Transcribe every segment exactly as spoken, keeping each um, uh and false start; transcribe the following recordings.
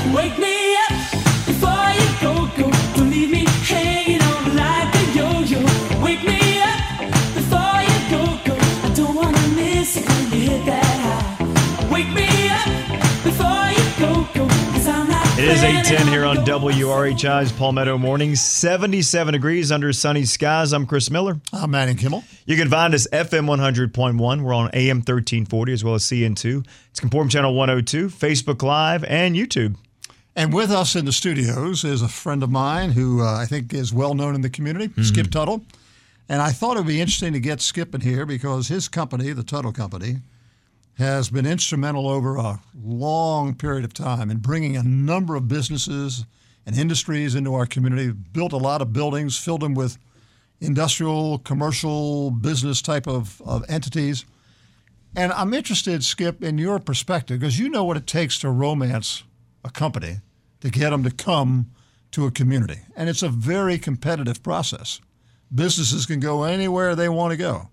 Wake me up before you go, go. Don't leave me hanging on like a yo-yo. Wake me up before you go, go. I don't wanna miss it when you hit that high. Wake me up before you go, go. 'Cause I'm not It is eight ten planning here on going W R H I's Palmetto Morning. seventy-seven degrees under sunny skies. I'm Chris Miller. I'm Manning Kimmel. You can find us F M one hundred point one. We're on A M thirteen forty as well as C N two. It's Conform Channel one oh two, Facebook Live, and YouTube. And with us in the studios is a friend of mine who uh, I think is well known in the community, mm-hmm. Skip Tuttle. And I thought it would be interesting to get Skip in here because his company, the Tuttle Company, has been instrumental over a long period of time in bringing a number of businesses and industries into our community, built a lot of buildings, filled them with industrial, commercial, business type of, of entities. And I'm interested, Skip, in your perspective, because you know what it takes to romance a company to get them to come to a community. And it's a very competitive process. Businesses can go anywhere they want to go.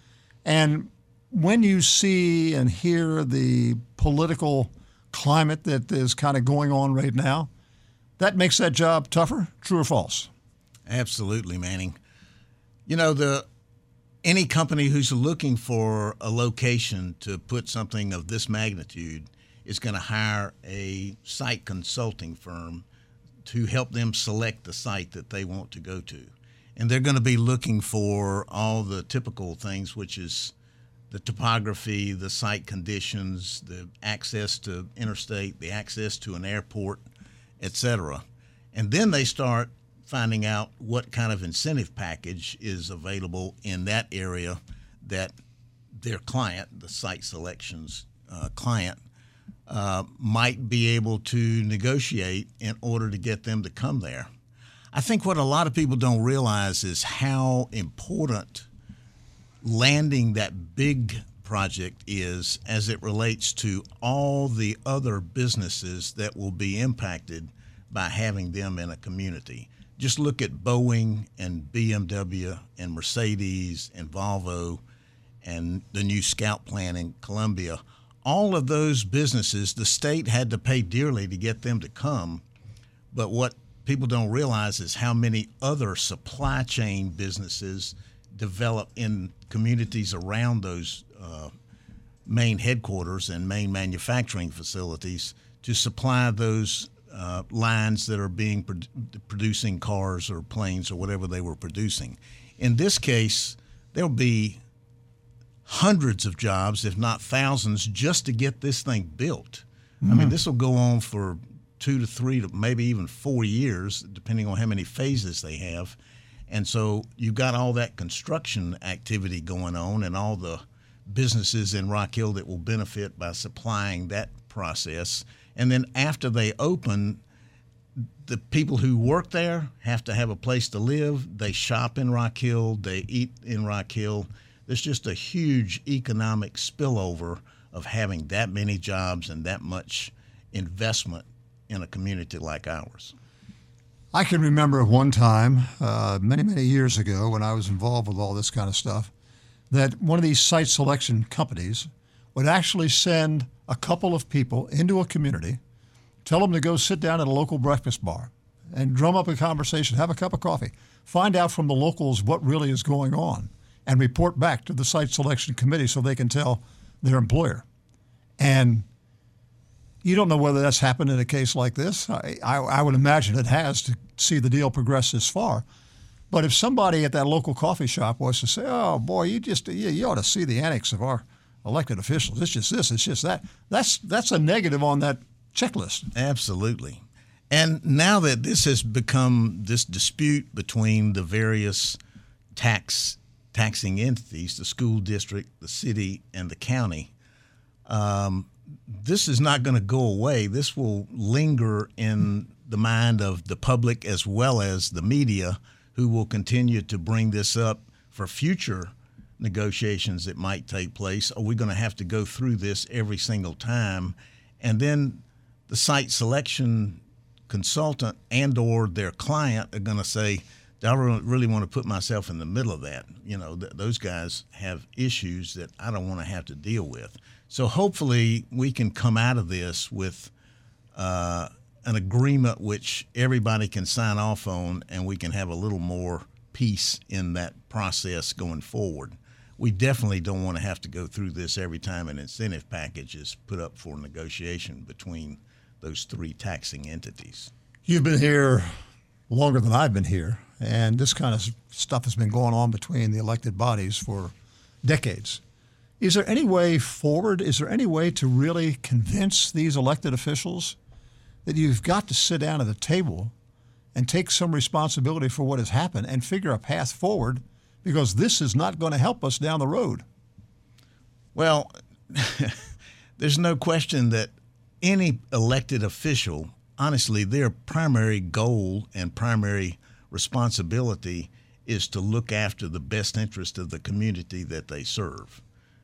And when you see and hear the political climate that is kind of going on right now, that makes that job tougher, true or false? Absolutely, Manning. You know, the any company who's looking for a location to put something of this magnitude is going to hire a site consulting firm to help them select the site that they want to go to. And they're going to be looking for all the typical things, which is the topography, the site conditions, the access to interstate, the access to an airport, et cetera. And then they start finding out what kind of incentive package is available in that area that their client, the site selections uh, client, uh, might be able to negotiate in order to get them to come there. I think what a lot of people don't realize is how important landing that big project is as it relates to all the other businesses that will be impacted by having them in a community. Just look at Boeing and B M W and Mercedes and Volvo and the new Scout plant in Columbia. All of those businesses, the state had to pay dearly to get them to come. But what people don't realize is how many other supply chain businesses develop in communities around those uh, main headquarters and main manufacturing facilities to supply those uh, lines that are being pro- producing cars or planes or whatever they were producing. In this case, there'll be hundreds of jobs, if not thousands, just to get this thing built. Mm-hmm. I mean, this will go on for two to three to maybe even four years, depending on how many phases they have. And so you've got all that construction activity going on and all the businesses in Rock Hill that will benefit by supplying that process. And then after they open, the people who work there have to have a place to live. They shop in Rock Hill. They eat in Rock Hill. There's just a huge economic spillover of having that many jobs and that much investment in a community like ours. I can remember one time, uh, many, many years ago, when I was involved with all this kind of stuff, that one of these site selection companies would actually send a couple of people into a community, tell them to go sit down at a local breakfast bar and drum up a conversation, have a cup of coffee, find out from the locals what really is going on, and report back to the site selection committee so they can tell their employer. And you don't know whether that's happened in a case like this. I, I, I would imagine it has to see the deal progress this far. But if somebody at that local coffee shop was to say, oh, boy, you just you, you ought to see the annex of our elected officials. It's just this, it's just that. That's, that's a negative on that checklist. Absolutely. And now that this has become this dispute between the various tax taxing entities, the school district, the city, and the county, um, this is not going to go away. This will linger in the mind of the public as well as the media, who will continue to bring this up for future negotiations that might take place. Are we going to have to go through this every single time? And then the site selection consultant and or their client are going to say, I don't really want to put myself in the middle of that. You know, th- those guys have issues that I don't want to have to deal with. So hopefully we can come out of this with uh, an agreement which everybody can sign off on, and we can have a little more peace in that process going forward. We definitely don't want to have to go through this every time an incentive package is put up for negotiation between those three taxing entities. You've been here longer than I've been here, and this kind of stuff has been going on between the elected bodies for decades. Is there any way forward? Is there any way to really convince these elected officials that you've got to sit down at the table and take some responsibility for what has happened and figure a path forward, because this is not going to help us down the road? Well, there's no question that any elected official, honestly, their primary goal and primary responsibility is to look after the best interest of the community that they serve.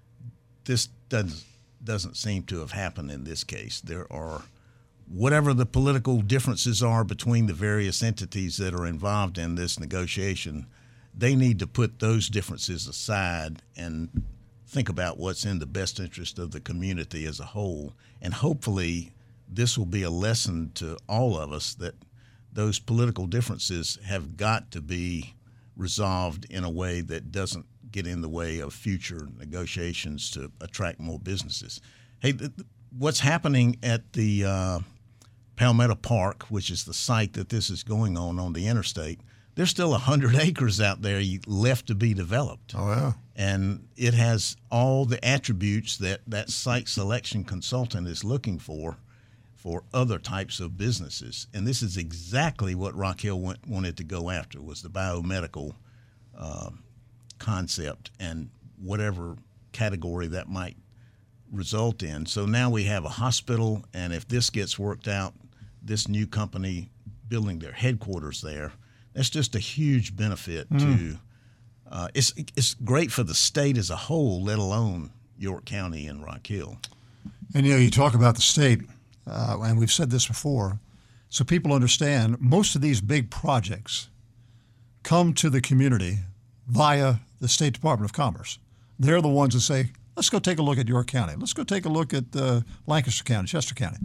This doesn't, doesn't seem to have happened in this case. There are, whatever the political differences are between the various entities that are involved in this negotiation, they need to put those differences aside and think about what's in the best interest of the community as a whole. And hopefully this will be a lesson to all of us that those political differences have got to be resolved in a way that doesn't get in the way of future negotiations to attract more businesses. Hey, th- what's happening at the uh, Palmetto Park, which is the site that this is going on on the interstate, there's still one hundred acres out there left to be developed. Oh, yeah. And it has all the attributes that that site selection consultant is looking for for other types of businesses. And this is exactly what Rock Hill went, wanted to go after, was the biomedical uh, concept and whatever category that might result in. So now we have a hospital, and if this gets worked out, this new company building their headquarters there, that's just a huge benefit mm. to uh, it's it's great for the state as a whole, let alone York County and Rock Hill. And you know, you talk about the state, uh, and we've said this before, so people understand most of these big projects come to the community via the State Department of Commerce. They're the ones that say, let's go take a look at York County. Let's go take a look at uh, Lancaster County, Chester County.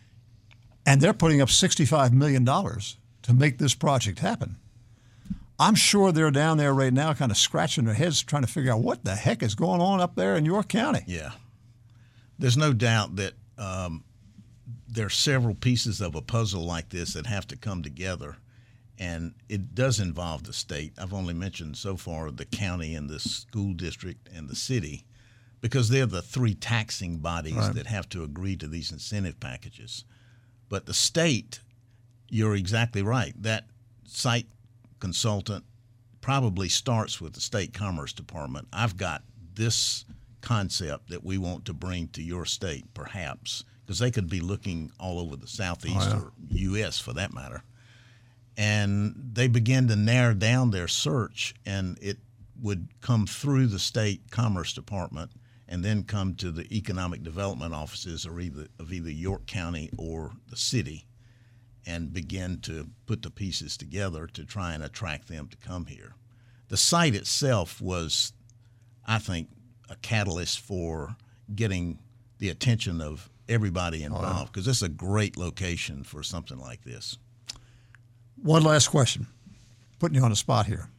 And they're putting up sixty-five million dollars to make this project happen. I'm sure they're down there right now kind of scratching their heads trying to figure out what the heck is going on up there in York County. Yeah. There's no doubt that um, there are several pieces of a puzzle like this that have to come together, and it does involve the state. I've only mentioned so far the county and the school district and the city, because they're the three taxing bodies right. that have to agree to these incentive packages. But the state, you're exactly right. That site consultant probably starts with the State Commerce Department. I've got this concept that we want to bring to your state, perhaps, because they could be looking all over the Southeast oh, yeah. or U S for that matter. And they begin to narrow down their search, and it would come through the State Commerce Department and then come to the economic development offices or either, of either York County or the city, and begin to put the pieces together to try and attract them to come here. The site itself was, I think, a catalyst for getting the attention of everybody involved, because oh, wow. it's a great location for something like this. One last question, putting you on the spot here.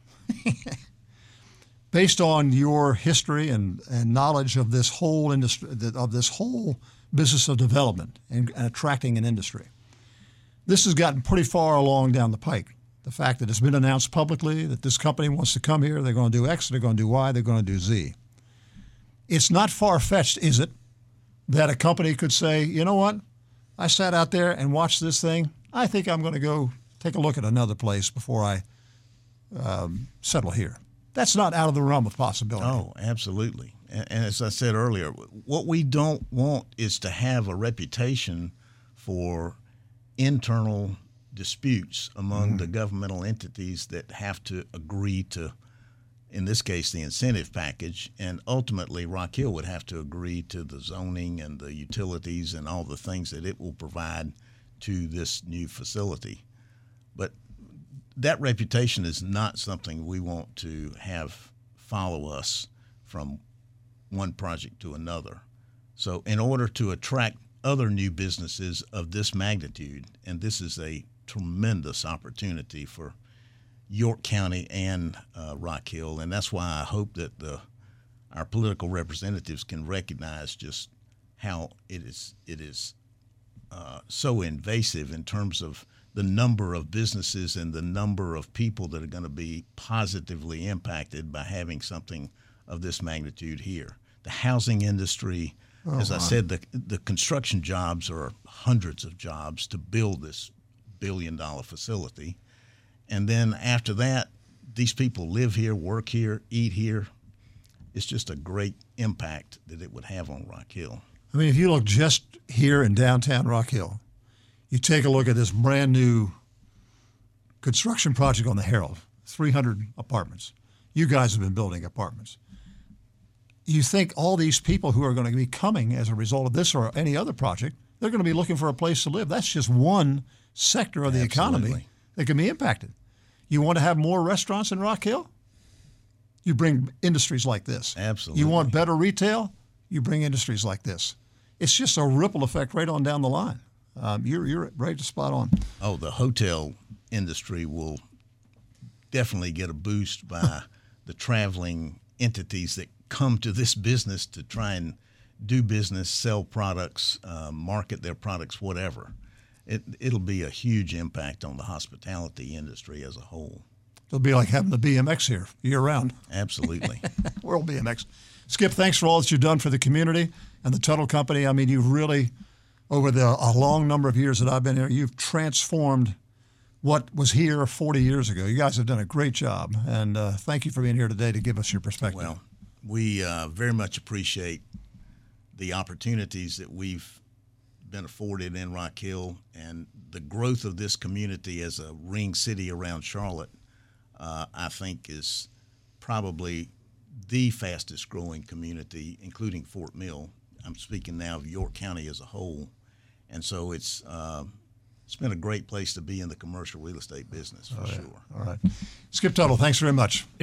Based on your history and, and knowledge of this whole industry, of this whole business of development and, and attracting an industry, this has gotten pretty far along down the pike. The fact that it's been announced publicly that this company wants to come here, they're going to do X, they're going to do Y, they're going to do Z. It's not far-fetched, is it, that a company could say, you know what, I sat out there and watched this thing. I think I'm going to go take a look at another place before I um, settle here. That's not out of the realm of possibility. Oh, absolutely. And, and as I said earlier, what we don't want is to have a reputation for internal disputes among mm-hmm. the governmental entities that have to agree to, in this case, the incentive package, and ultimately Rock Hill would have to agree to the zoning and the utilities and all the things that it will provide to this new facility. But that reputation is not something we want to have follow us from one project to another. So in order to attract other new businesses of this magnitude, and this is a tremendous opportunity for York County and uh, Rock Hill, and that's why I hope that the our political representatives can recognize just how it is it is uh, so invasive in terms of the number of businesses and the number of people that are going to be positively impacted by having something of this magnitude here. The housing industry, oh, as I said, the the construction jobs are hundreds of jobs to build this billion dollar facility. And then after that, these people live here, work here, eat here. It's just a great impact that it would have on Rock Hill. I mean, if you look just here in downtown Rock Hill, you take a look at this brand new construction project on the Herald, three hundred apartments. You guys have been building apartments. You think all these people who are going to be coming as a result of this or any other project, they're going to be looking for a place to live. That's just one sector of the Absolutely. economy that can be impacted. You want to have more restaurants in Rock Hill? You bring industries like this. Absolutely. You want better retail? You bring industries like this. It's just a ripple effect right on down the line. Um, you're you're right to spot on. Oh, the hotel industry will definitely get a boost by the traveling entities that come to this business to try and do business, sell products, uh, market their products, whatever. It, it'll be a huge impact on the hospitality industry as a whole. It'll be like having the B M X here year-round. Absolutely. World B M X. Skip, thanks for all that you've done for the community and the Tuttle Company. I mean, you've really, over the a long number of years that I've been here, you've transformed what was here forty years ago. You guys have done a great job, and uh, thank you for being here today to give us your perspective. Well, we uh, very much appreciate the opportunities that we've been afforded in Rock Hill and the growth of this community as a ring city around Charlotte. Uh, I think is probably the fastest growing community, including Fort Mill. I'm speaking now of York County as a whole. And so it's uh, it's been a great place to be in the commercial real estate business for Oh, yeah. sure. All right. Skip Tuttle, thanks very much.